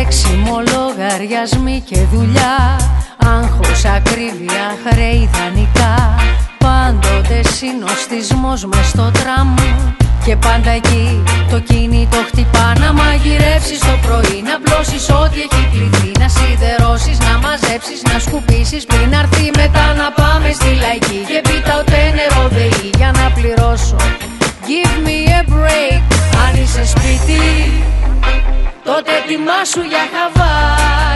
Τρέξιμο, λογαριασμοί και δουλειά, άγχος, ακρίβεια, χρέη, δανεικά. Πάντοτε συνοστισμός μες στο τραμ και πάντα εκεί το κινητό χτυπά. Να μαγειρεύσεις το πρωί, να πλώσεις ό,τι έχει κληθεί, να σιδερώσεις, να μαζέψεις, να σκουπίσεις πριν αρθεί μετά να πάμε στη λαϊκή. Και πίτα ούτε νερό ΔΕΗ για να πληρώσω. Give me a break. Αν είσαι σπίτι, τότε ετοιμάσου για Χαβάη.